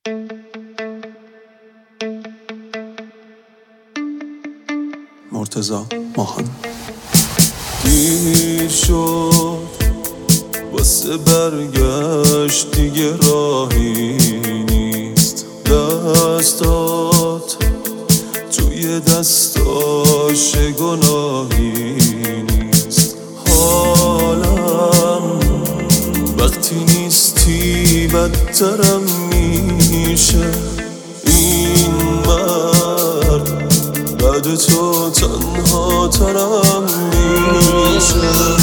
مرتضی ماهان. دیر شد واسه برگشت، دیگه راهی نیست. دستات توی دستاش گناهی نیست. حالم وقتی نیستی بدترم میشه. این مرد بعد تو تنها ترم میشه.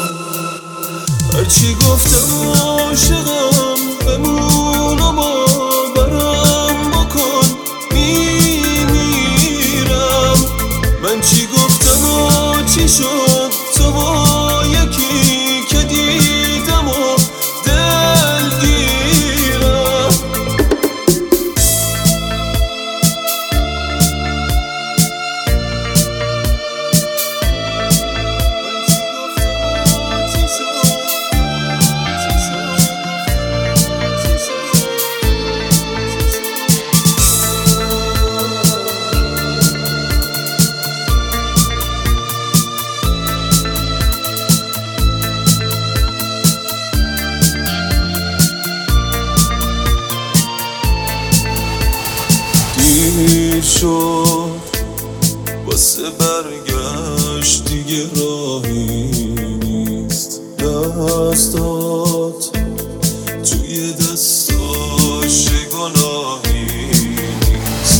هرچی گفتم عاشقم بمونم و برم بکن میمیرم. من چی گفتم و چی شد تو با یکی که دیدم و دلگیرم. دیر شد واسه برگشت، دیگه راهی نیست. دستات توی دستاش گناهی نیست.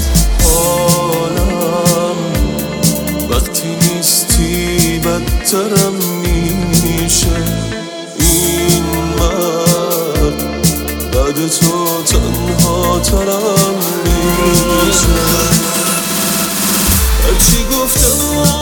حالم وقتی نیستی بدترم میشه. این مرد بعد تو تنها ترم میشه. هرچی گفتم